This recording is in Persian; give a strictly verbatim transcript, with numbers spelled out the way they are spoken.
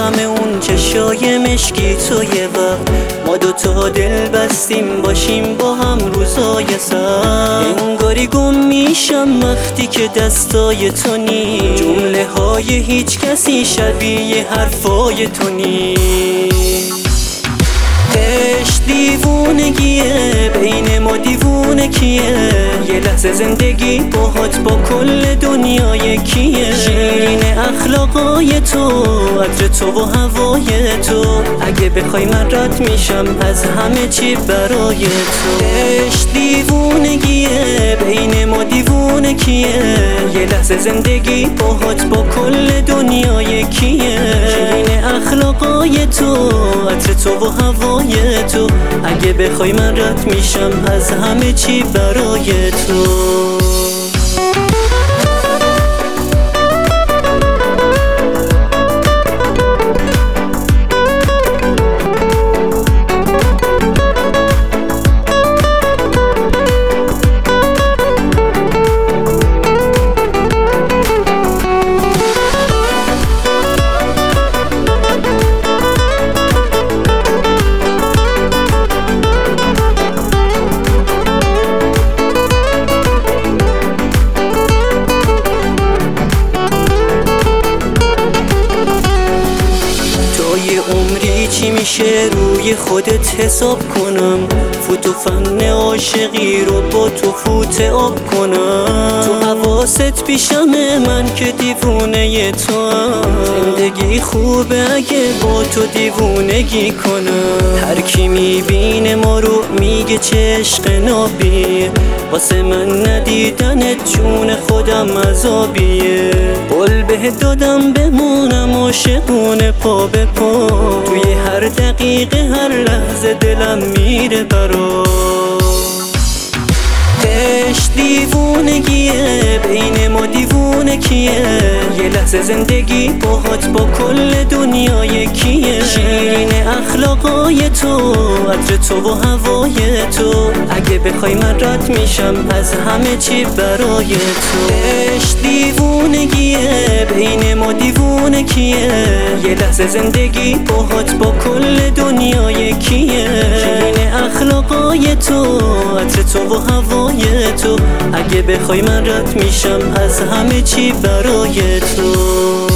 همه اون چشای مشکی تو یه وقت ما دوتا دل بستیم باشیم با هم روزای سخت. انگاری گم میشم وقتی که دستای تو نیست، جمله های هیچ کسی شبیه حرفای تو نیست. عشق دیوونگیه، بین ما دیوونه کیه؟ یه لحظه زندگی باهات با کل دنیا یکیه. شیرین اخلاقای تو، عطر تو و هوای تو، اگه بخوای من رد میشم از همه چی برای تو. عشق دیوونگیه، بین ما دیوونه کیه؟ یه لحظه زندگی باهات با کل دنیا یکیه. شیرین اخلاقای تو، عطر تو و هوای تو، اگه بخوای من رد میشم از همه چی برای تو. یه عمری چی میشه روی خودت حساب کنم؟ فوت و فن عاشقی رو با تو فوت آب کنم. تو حواست پیشمه من که دیوونه تو هم. زندگی خوبه اگه با تو دیوونگی کنم. هر کی میبینه ما رو میگه چه عشق نابیه، واسه من ندیدنت جون خودم عذابیه. قول بهت دادم بمونم عاشقونه پا به پا، توی هر دقیقه هر لحظه دلم میره برا. عشق دیوونگیه، بین ما دیوونه کیه؟ یه لحظه زندگی باهات با کل دنیا یکیه. شیرین اخلاقای تو، عطر تو و هوای تو، اگه بخوای من رد میشم از همه چی برای تو. عشق دیوونگیه، بین ما دیوونه کیه؟ یه لحظه زندگی باهات با کل دنیا یکیه. شیرین اخلاقای تو، عطر تو و هوای تو، اگه بخوای من رد میشم از همه چی برای تو.